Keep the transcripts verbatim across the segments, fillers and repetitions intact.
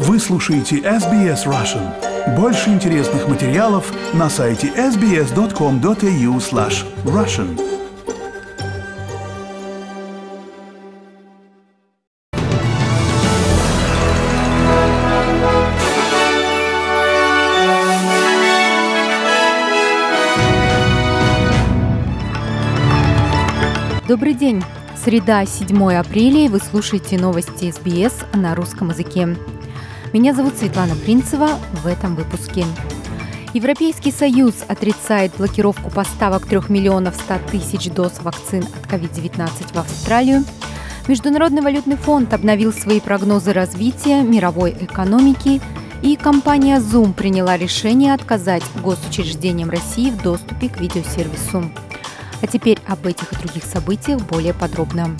Вы слушаете эс би эс Russian. Больше интересных материалов на сайте эс би эс точка ком точка эй ю слэш Russian. Добрый день! Среда, седьмое апреля, и вы слушаете новости эс би эс на русском языке. Меня зовут Светлана Принцева. В этом выпуске. Европейский Союз отрицает блокировку поставок трех миллионов ста тысяч доз вакцин от ковид девятнадцать в Австралию. Международный валютный фонд обновил свои прогнозы развития мировой экономики. И компания Zoom приняла решение отказать госучреждениям России в доступе к видеосервису. А теперь об этих и других событиях более подробно.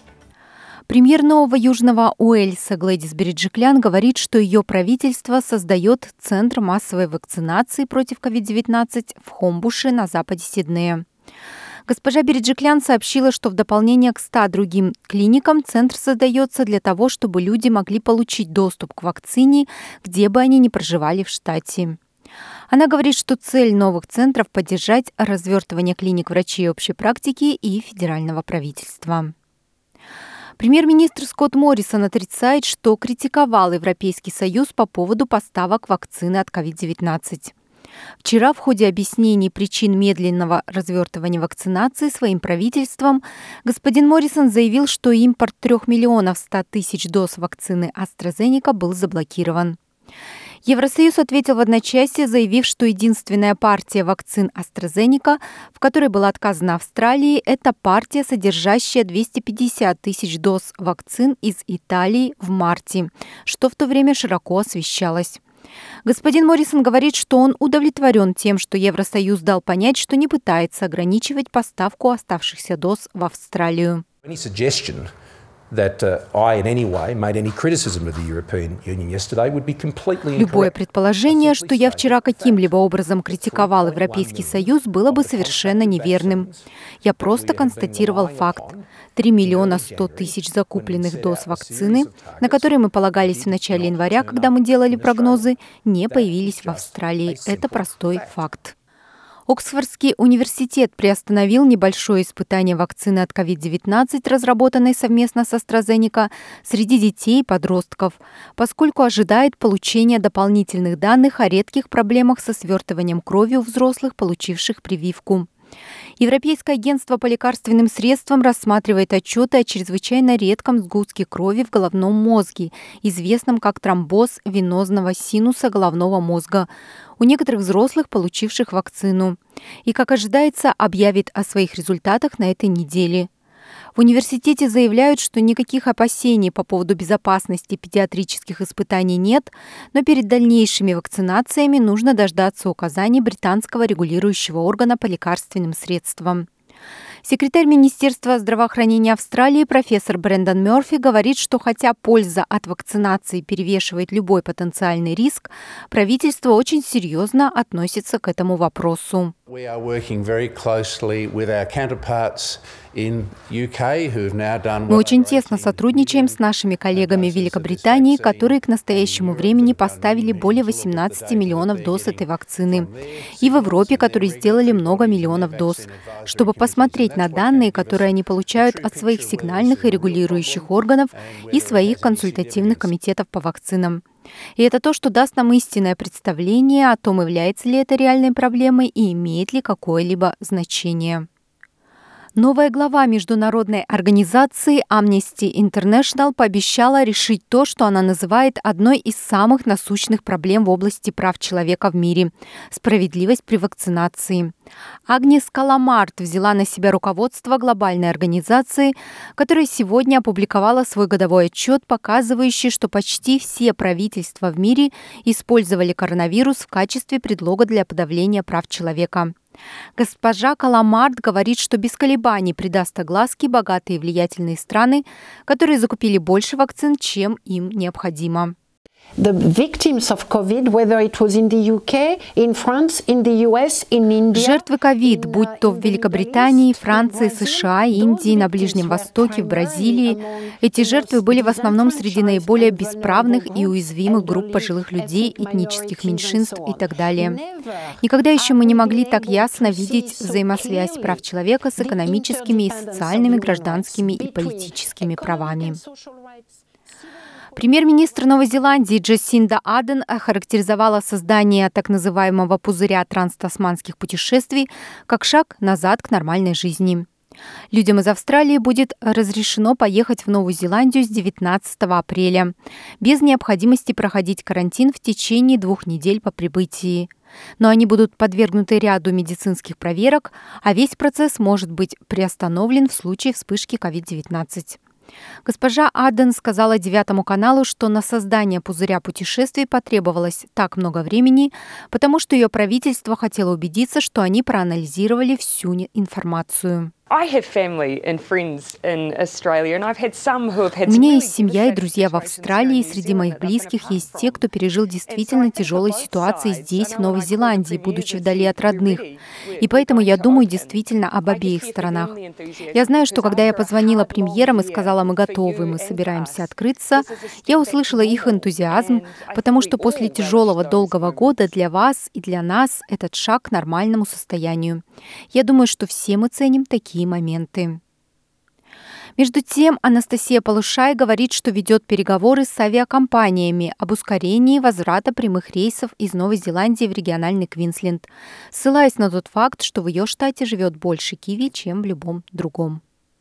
Премьер Нового Южного Уэльса Глэдис Береджиклян говорит, что ее правительство создает Центр массовой вакцинации против ковид девятнадцать в Хомбуше на западе Сиднея. Госпожа Береджиклян сообщила, что в дополнение к ста другим клиникам центр создается для того, чтобы люди могли получить доступ к вакцине, где бы они ни проживали в штате. Она говорит, что цель новых центров – поддержать развертывание клиник врачей общей практики и федерального правительства. Премьер-министр Скотт Моррисон отрицает, что критиковал Европейский Союз по поводу поставок вакцины от ковид девятнадцать. Вчера в ходе объяснений причин медленного развертывания вакцинации своим правительством господин Моррисон заявил, что импорт трех миллионов ста тысяч доз вакцины AstraZeneca был заблокирован. Евросоюз ответил в одночасье, заявив, что единственная партия вакцин AstraZeneca, в которой было отказано Австралии, это партия, содержащая двести пятьдесят тысяч доз вакцин из Италии в марте, что в то время широко освещалось. Господин Моррисон говорит, что он удовлетворен тем, что Евросоюз дал понять, что не пытается ограничивать поставку оставшихся доз в Австралию. Любое предположение, что я вчера каким-либо образом критиковал Европейский Союз, было бы совершенно неверным. Я просто констатировал факт. три миллиона сто тысяч закупленных доз вакцины, на которые мы полагались в начале января, когда мы делали прогнозы, не появились в Австралии. Это простой факт. Оксфордский университет приостановил небольшое испытание вакцины от ковид девятнадцать, разработанной совместно с AstraZeneca, среди детей и подростков, поскольку ожидает получения дополнительных данных о редких проблемах со свертыванием крови у взрослых, получивших прививку. Европейское агентство по лекарственным средствам рассматривает отчеты о чрезвычайно редком сгустке крови в головном мозге, известном как тромбоз венозного синуса головного мозга, у некоторых взрослых, получивших вакцину. И, как ожидается, объявит о своих результатах на этой неделе. В университете заявляют, что никаких опасений по поводу безопасности педиатрических испытаний нет, но перед дальнейшими вакцинациями нужно дождаться указаний британского регулирующего органа по лекарственным средствам. Секретарь Министерства здравоохранения Австралии профессор Брэндон Мёрфи говорит, что хотя польза от вакцинации перевешивает любой потенциальный риск, правительство очень серьезно относится к этому вопросу. Мы очень тесно сотрудничаем с нашими коллегами в Великобритании, которые к настоящему времени поставили более восемнадцати миллионов доз этой вакцины, и в Европе, которые сделали много миллионов доз, чтобы посмотреть на данные, которые они получают от своих сигнальных и регулирующих органов и своих консультативных комитетов по вакцинам. И это то, что даст нам истинное представление о том, является ли это реальной проблемой и имеет ли какое-либо значение. Новая глава международной организации Amnesty International пообещала решить то, что она называет одной из самых насущных проблем в области прав человека в мире – справедливость при вакцинации. Агнес Каламарт взяла на себя руководство глобальной организации, которая сегодня опубликовала свой годовой отчет, показывающий, что почти все правительства в мире использовали коронавирус в качестве предлога для подавления прав человека. Госпожа Каламарт говорит, что без колебаний придаст огласке богатые и влиятельные страны, которые закупили больше вакцин, чем им необходимо. The victims of COVID, whether it was in the U K, in France, in the U S, in India. Жертвы ковид, будь то в Великобритании, Франции, США, Индии, на Ближнем Востоке, в Бразилии, эти жертвы были в основном среди наиболее бесправных и уязвимых групп пожилых людей, этнических меньшинств и так далее. Никогда еще мы не могли так ясно видеть взаимосвязь прав человека с экономическими и социальными, гражданскими и политическими правами. Премьер-министр Новой Зеландии Джасинда Ардерн охарактеризовала создание так называемого пузыря транстасманских путешествий как шаг назад к нормальной жизни. Людям из Австралии будет разрешено поехать в Новую Зеландию с девятнадцатого апреля, без необходимости проходить карантин в течение двух недель по прибытии. Но они будут подвергнуты ряду медицинских проверок, а весь процесс может быть приостановлен в случае вспышки ковид девятнадцать. Госпожа Ардерн сказала Девятому каналу, что на создание пузыря путешествий потребовалось так много времени, потому что ее правительство хотело убедиться, что они проанализировали всю информацию. У меня есть семья и друзья в Австралии, и среди моих близких есть те, кто пережил действительно тяжелые ситуации здесь, в Новой Зеландии, будучи вдали от родных. И поэтому я думаю действительно об обеих сторонах. Я знаю, что когда я позвонила премьерам и сказала, мы готовы, мы собираемся открыться, я услышала их энтузиазм, потому что после тяжелого долгого года для вас и для нас этот шаг к нормальному состоянию. Я думаю, что все мы ценим такие моменты. Между тем, Анастасия Полушай говорит, что ведет переговоры с авиакомпаниями об ускорении возврата прямых рейсов из Новой Зеландии в региональный Квинсленд, ссылаясь на тот факт, что в ее штате живет больше киви, чем в любом другом.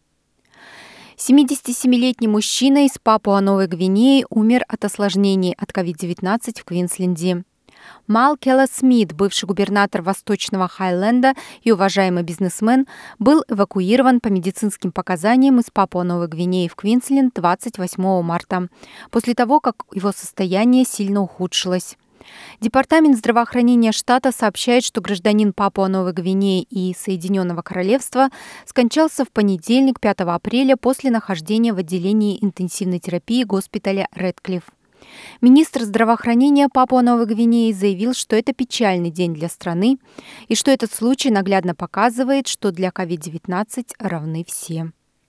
семидесятисемилетний мужчина из Папуа-Новой Гвинеи умер от осложнений от ковид девятнадцать в Квинсленде. Мал Келла Смит, бывший губернатор Восточного Хайленда и уважаемый бизнесмен, был эвакуирован по медицинским показаниям из Папуа-Новой Гвинеи в Квинсленд двадцать восьмого марта, после того, как его состояние сильно ухудшилось. Департамент здравоохранения штата сообщает, что гражданин Папуа-Новой Гвинеи и Соединенного Королевства скончался в понедельник, пятого апреля, после нахождения в отделении интенсивной терапии госпиталя Рэдклифф. Министр здравоохранения Папуа-Новой Гвинеи заявил, что это печальный день для страны и что этот случай наглядно показывает, что для ковид девятнадцать равны все.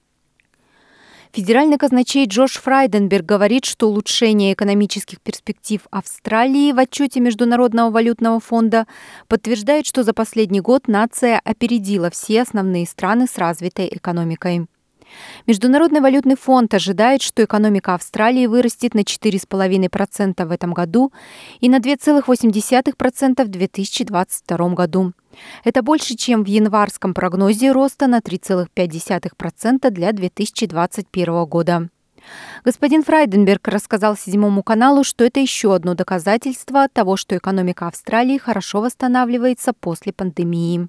Федеральный казначей Джош Фрайденберг говорит, что улучшение экономических перспектив Австралии в отчете Международного валютного фонда подтверждает, что за последний год нация опередила все основные страны с развитой экономикой. Международный валютный фонд ожидает, что экономика Австралии вырастет на четыре целых пять десятых процента в этом году и на два целых восемь десятых процента в две тысячи двадцать втором году. Это больше, чем в январском прогнозе роста на три целых пять десятых процента для две тысячи двадцать первого года. Господин Фрайденберг рассказал Седьмому каналу, что это еще одно доказательство того, что экономика Австралии хорошо восстанавливается после пандемии.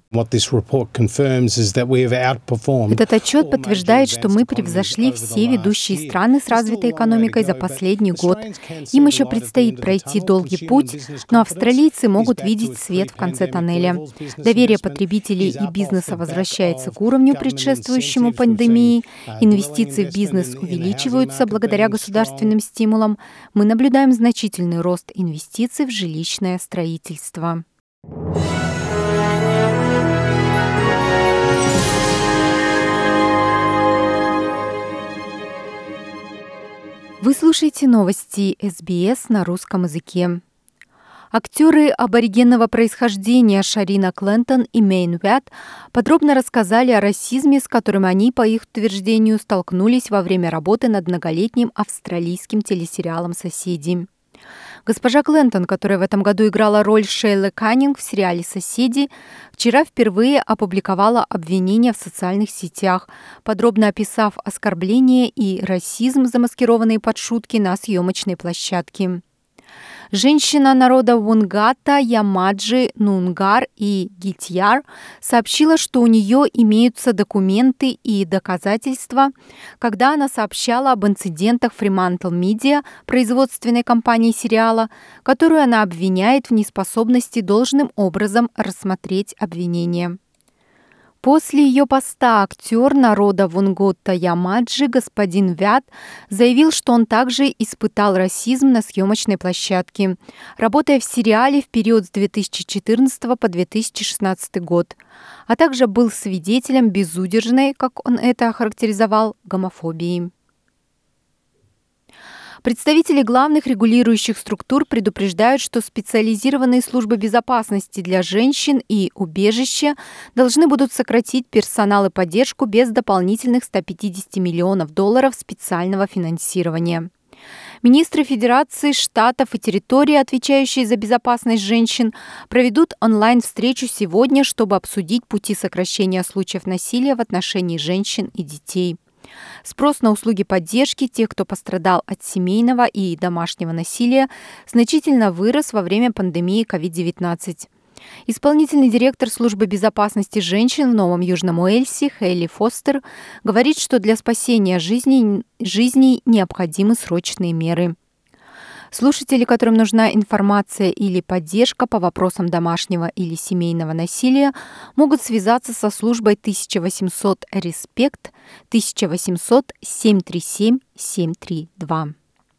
Этот отчет подтверждает, что мы превзошли все ведущие страны с развитой экономикой за последний год. Им еще предстоит пройти долгий путь, но австралийцы могут видеть свет в конце тоннеля. Доверие потребителей и бизнеса возвращается к уровню, предшествующему пандемии, инвестиции в бизнес увеличиваются благодаря государственным стимулам, мы наблюдаем значительный рост инвестиций в жилищное строительство. Вы слушаете новости эс би эс на русском языке. Актеры аборигенного происхождения Шарина Клентон и Мэйн Уэт подробно рассказали о расизме, с которым они, по их утверждению, столкнулись во время работы над многолетним австралийским телесериалом «Соседи». Госпожа Клентон, которая в этом году играла роль Шейлы Каннинг в сериале «Соседи», вчера впервые опубликовала обвинения в социальных сетях, подробно описав оскорбления и расизм, замаскированные под шутки на съемочной площадке. Женщина народа Вунгата Ямаджи Нунгар и Гитьяр сообщила, что у нее имеются документы и доказательства, когда она сообщала об инцидентах Fremantle Media, производственной компании сериала, которую она обвиняет в неспособности должным образом рассмотреть обвинения. После ее поста актер народа Вунготта Ямаджи господин Вят заявил, что он также испытал расизм на съемочной площадке, работая в сериале в период с две тысячи четырнадцатого по две тысячи шестнадцатый год, а также был свидетелем безудержной, как он это охарактеризовал, гомофобии. Представители главных регулирующих структур предупреждают, что специализированные службы безопасности для женщин и убежища должны будут сократить персонал и поддержку без дополнительных ста пятидесяти миллионов долларов специального финансирования. Министры Федерации, штатов и территорий, отвечающие за безопасность женщин, проведут онлайн-встречу сегодня, чтобы обсудить пути сокращения случаев насилия в отношении женщин и детей. Спрос на услуги поддержки тех, кто пострадал от семейного и домашнего насилия, значительно вырос во время пандемии ковид девятнадцать. Исполнительный директор службы безопасности женщин в Новом Южном Уэльсе Хейли Фостер говорит, что для спасения жизней, жизней необходимы срочные меры. Слушатели, которым нужна информация или поддержка по вопросам домашнего или семейного насилия, могут связаться со службой тысяча восемьсот респект тысяча восемьсот семь три семь семь три два.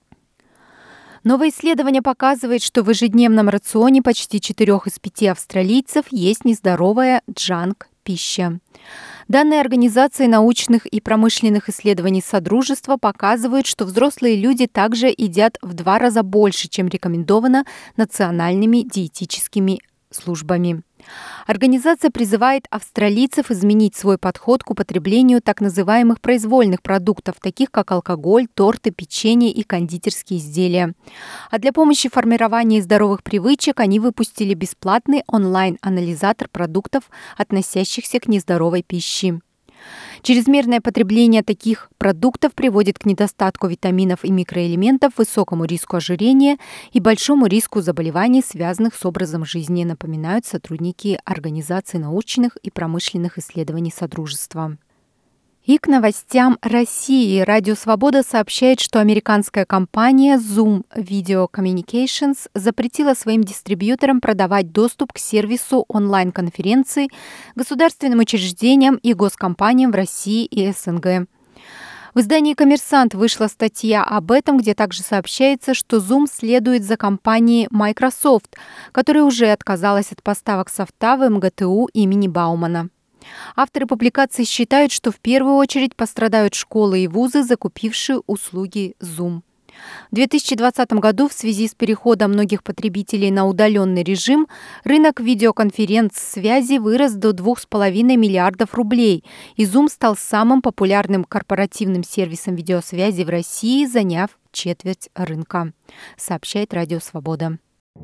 Новое исследование показывает, что в ежедневном рационе почти четырех из пяти австралийцев есть нездоровая джанк-пища. Данные Организации научных и промышленных исследований Содружества показывают, что взрослые люди также едят в два раза больше, чем рекомендовано национальными диетическими службами. Организация призывает австралийцев изменить свой подход к употреблению так называемых произвольных продуктов, таких как алкоголь, торты, печенье и кондитерские изделия. А для помощи в формировании здоровых привычек они выпустили бесплатный онлайн-анализатор продуктов, относящихся к нездоровой пище. Чрезмерное потребление таких продуктов приводит к недостатку витаминов и микроэлементов, высокому риску ожирения и большому риску заболеваний, связанных с образом жизни, напоминают сотрудники Организации научных и промышленных исследований Содружества. И к новостям России. Радио Свобода сообщает, что американская компания Zoom Video Communications запретила своим дистрибьюторам продавать доступ к сервису онлайн-конференций государственным учреждениям и госкомпаниям в России и СНГ. В издании «Коммерсант» вышла статья об этом, где также сообщается, что Zoom следует за компанией Microsoft, которая уже отказалась от поставок софта в МГТУ имени Баумана. Авторы публикации считают, что в первую очередь пострадают школы и вузы, закупившие услуги Zoom. В две тысячи двадцатом году в связи с переходом многих потребителей на удаленный режим рынок видеоконференц-связи вырос до двух с половиной миллиардов рублей, и Zoom стал самым популярным корпоративным сервисом видеосвязи в России, заняв четверть рынка, сообщает Радио Свобода.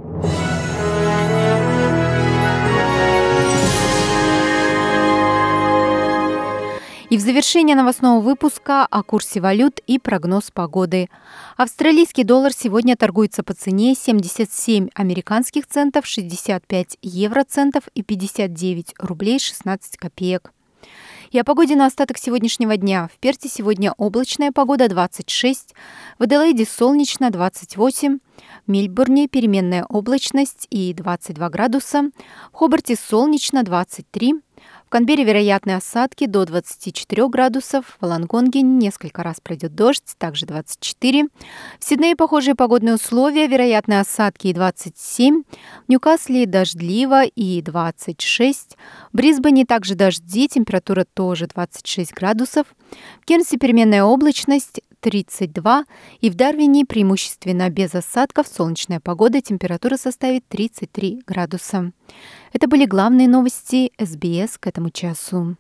И в завершение новостного выпуска о курсе валют и прогноз погоды. Австралийский доллар сегодня торгуется по цене семьдесят семь американских центов, шестьдесят пять евроцентов и пятьдесят девять рублей шестнадцать копеек. И о погоде на остаток сегодняшнего дня. В Перте сегодня облачная погода двадцать шесть, в Аделаиде солнечно двадцать восемь, в Мельбурне переменная облачность и двадцать два градуса, в Хобарте солнечно двадцать три, в Канберре вероятны осадки до двадцати четырёх градусов, в Волонгонге несколько раз пройдет дождь, также двадцать четыре. В Сиднее похожие погодные условия, вероятны осадки и двадцать семь, в Ньюкасле дождливо и двадцать шесть, в Брисбене также дожди, температура тоже двадцать шесть градусов, в Кернсе переменная облачность тридцать два, и в Дарвине преимущественно без осадков, солнечная погода, температура составит тридцать три градуса. Это были главные новости эс би эс к этому часу.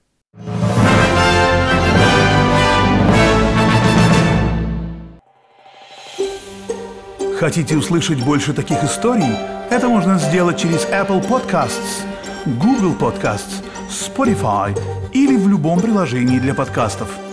Хотите услышать больше таких историй? Это можно сделать через Apple Podcasts, Google Podcasts, Spotify или в любом приложении для подкастов.